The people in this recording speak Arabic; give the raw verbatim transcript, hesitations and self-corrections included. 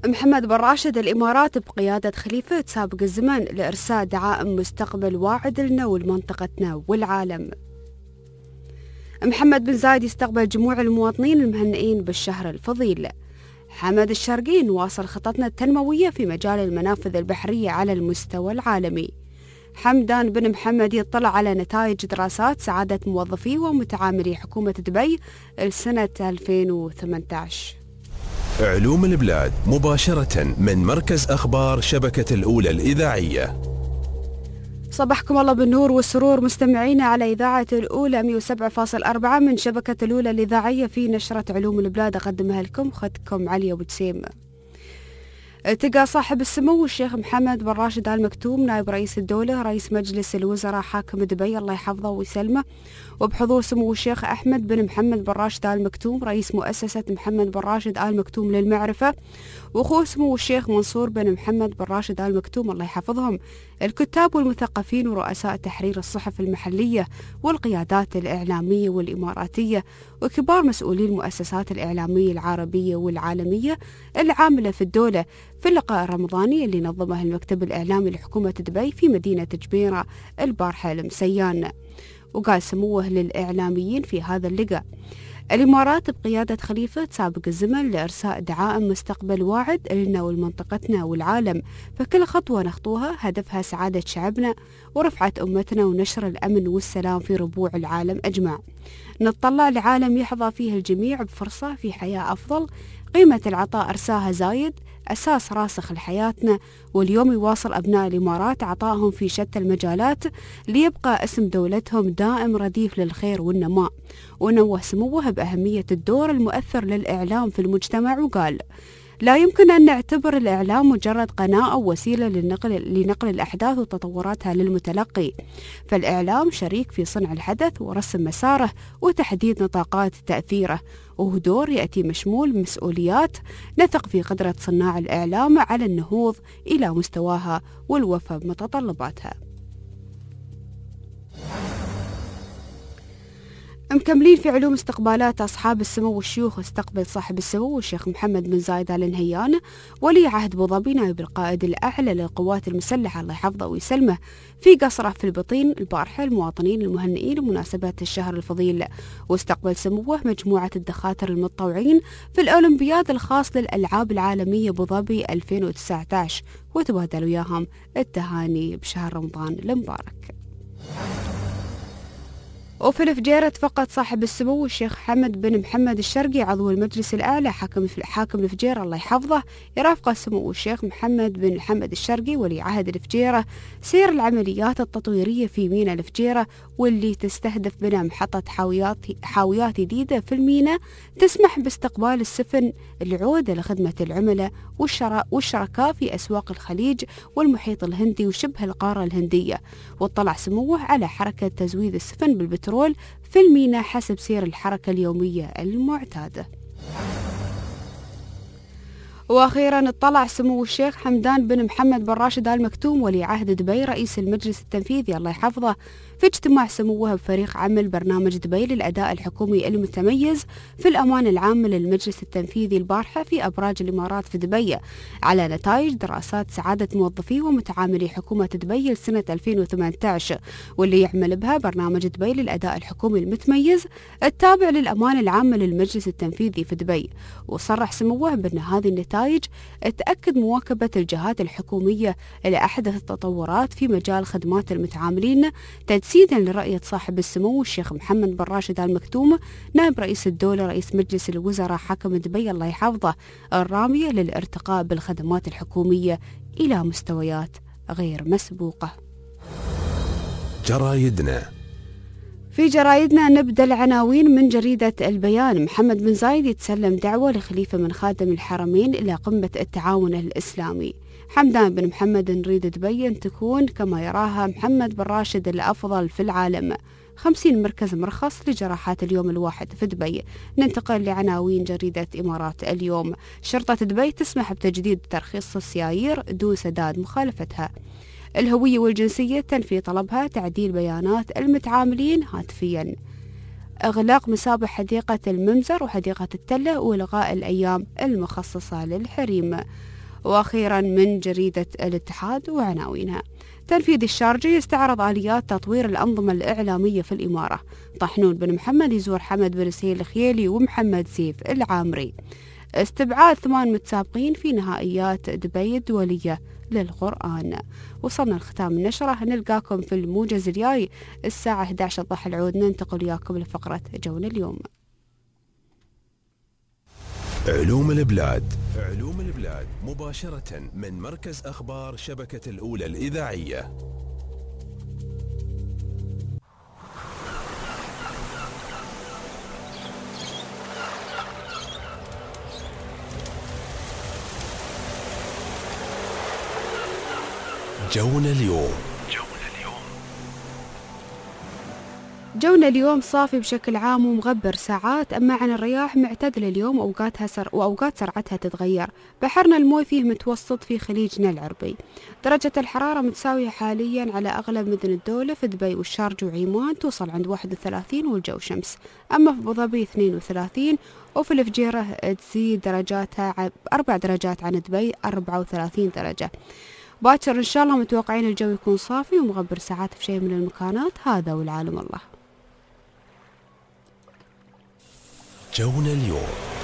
محمد بن راشد الإمارات بقيادة خليفة سابق الزمن لإرساء دعائم مستقبل واعد لنا ولمنطقتنا والعالم. محمد بن زايد يستقبل جموع المواطنين المهنئين بالشهر الفضيل. حمد الشرقي نواصل خططنا التنموية في مجال المنافذ البحرية على المستوى العالمي. حمدان بن محمد يطلع على نتائج دراسات سعادة موظفي ومتعاملي حكومة دبي لسنة ألفين وثمانية عشر. علوم البلاد مباشرة من مركز أخبار شبكة الأولى الإذاعية. صبحكم الله بالنور والسرور مستمعينا على إذاعة الأولى مئة وسبعة فاصلة أربعة من شبكة الأولى الإذاعية في نشرة علوم البلاد. أقدمها لكم أختكم علي أبو جسيم. التقى صاحب السمو الشيخ محمد بن راشد آل مكتوم نائب رئيس الدولة رئيس مجلس الوزراء حاكم دبي الله يحفظه ويسلمه، وبحضور سمو الشيخ أحمد بن محمد بن راشد آل مكتوم رئيس مؤسسة محمد بن راشد آل مكتوم للمعرفة، وأخوه سمو الشيخ منصور بن محمد بن راشد آل مكتوم الله يحفظهم، الكتاب والمثقفين ورؤساء تحرير الصحف المحلية والقيادات الإعلامية والإماراتية وكبار مسؤولي المؤسسات الإعلامية العربية والعالمية العاملة في الدولة في اللقاء الرمضاني اللي نظمه المكتب الإعلامي لحكومة دبي في مدينة جبيرة البارحة المسيان. وقال سموه للإعلاميين في هذا اللقاء: الإمارات بقيادة خليفة سابق الزمن لإرساء دعائم مستقبل واعد لنا ولمنطقتنا والعالم، فكل خطوة نخطوها هدفها سعادة شعبنا ورفعة أمتنا ونشر الأمن والسلام في ربوع العالم أجمع. نتطلع لعالم يحظى فيه الجميع بفرصة في حياة أفضل. قيمة العطاء أرساها زايد أساس راسخ لحياتنا، واليوم يواصل أبناء الإمارات عطائهم في شتى المجالات ليبقى اسم دولتهم دائم رديف للخير والنماء. ونوه سموه بأهمية الدور المؤثر للإعلام في المجتمع وقال: لا يمكن أن نعتبر الإعلام مجرد قناة أو وسيلة لنقل, لنقل الأحداث وتطوراتها للمتلقي، فالإعلام شريك في صنع الحدث ورسم مساره وتحديد نطاقات تأثيره، وهو دور يأتي مشمول مسؤوليات نثق في قدرة صناع الإعلام على النهوض إلى مستواها والوفاء بمتطلباتها. مكملين في علوم استقبالات أصحاب السمو والشيوخ. استقبل صاحب السمو الشيخ محمد بن زايد آل نهيان ولي عهد أبو ظبي نائب القائد الأعلى للقوات المسلحة الله يحفظه ويسلمه في قصره في البطين البارحة المواطنين المهنئين لمناسبة الشهر الفضيل. واستقبل سموه مجموعة الدخاتر المتطوعين في الأولمبياد الخاص للألعاب العالمية أبو ظبي ألفين وتسعة عشر وتبادل وياهم التهاني بشهر رمضان المبارك. وفي الفجيرة فقط صاحب السمو الشيخ حمد بن محمد الشرقي عضو المجلس الأعلى حاكم حاكم الفجيرة الله يحفظه يرافق سمو الشيخ محمد بن محمد الشرقي ولي عهد الفجيرة سير العمليات التطويرية في ميناء الفجيرة، واللي تستهدف بناء محطة حاويات حاويات جديدة في الميناء تسمح باستقبال السفن العودة لخدمة العملاء والشراء والشركاء في أسواق الخليج والمحيط الهندي وشبه القارة الهندية. واطلع سموه على حركة تزويد السفن بالبترول في الميناء حسب سير الحركة اليومية المعتادة. وأخيرا اطلع سمو الشيخ حمدان بن محمد بن راشد آل مكتوم ولي عهد دبي رئيس المجلس التنفيذي الله يحفظه في اجتماع سموه بفريق عمل برنامج دبي للأداء الحكومي المتميز في الأمانة العامة للمجلس التنفيذي البارحة في أبراج الإمارات في دبي على نتائج دراسات سعادة موظفي ومتعاملي حكومة دبي لسنة ألفين وثمانية عشر، واللي يعمل بها برنامج دبي للأداء الحكومي المتميز التابع للأمانة العامة للمجلس التنفيذي في دبي. وصرح سموه بأن هذه النتائج تأكد مواكبة الجهات الحكومية لأحدث التطورات في مجال خدمات المتعاملين تجسيدا لرؤية صاحب السمو الشيخ محمد بن راشد آل مكتوم نائب رئيس الدولة رئيس مجلس الوزراء حاكم دبي الله يحفظه الرامية للارتقاء بالخدمات الحكومية إلى مستويات غير مسبوقة. جرايدنا في جرايدنا نبدأ العناوين من جريدة البيان. محمد بن زايد يتسلم دعوة لخليفة من خادم الحرمين إلى قمة التعاون الإسلامي. حمدان بن محمد نريد دبي أن تكون كما يراها محمد بن راشد الأفضل في العالم. خمسين مركز مرخص لجراحات اليوم الواحد في دبي. ننتقل لعناوين جريدة إمارات اليوم. شرطة دبي تسمح بتجديد ترخيص السيايير دون سداد مخالفتها. الهوية والجنسية تنفي طلبها تعديل بيانات المتعاملين هاتفيا. إغلاق مسابح حديقة الممزر وحديقة التلة وإلغاء الأيام المخصصة للحريم. وأخيرا من جريدة الاتحاد وعناوينها. تنفيذ الشارجي يستعرض آليات تطوير الأنظمة الإعلامية في الإمارة. طحنون بن محمد يزور حمد بن سهيل الخيلي ومحمد سيف العامري. استبعاد ثمان متسابقين في نهائيات دبي الدولية للقرآن. وصلنا لختام النشرة، نلقاكم في الموجز الجاي الساعة إحدى عشر الضحى العود. ننتقل وياكم لفقرة جونا اليوم. علوم البلاد، علوم البلاد مباشرة من مركز أخبار شبكة الأولى الإذاعية. جونا اليوم. جونا اليوم صافي بشكل عام ومغبر ساعات، أما عن الرياح معتدلة اليوم وأوقاتها سر وأوقات سرعتها تتغير. بحرنا الموي فيه متوسط في خليجنا العربي. درجة الحرارة متساوية حاليا على أغلب مدن الدولة. في دبي والشارجة وعمان توصل عند واحد وثلاثين والجو شمس، أما في أبوظبي اثنين وثلاثين، وفي الفجيرة تزيد درجاتها أربع درجات عن دبي أربعة وثلاثين درجة. باكر إن شاء الله متوقعين الجو يكون صافي ومغبر ساعات في شيء من المكانات. هذا والعالم الله. جونا اليوم.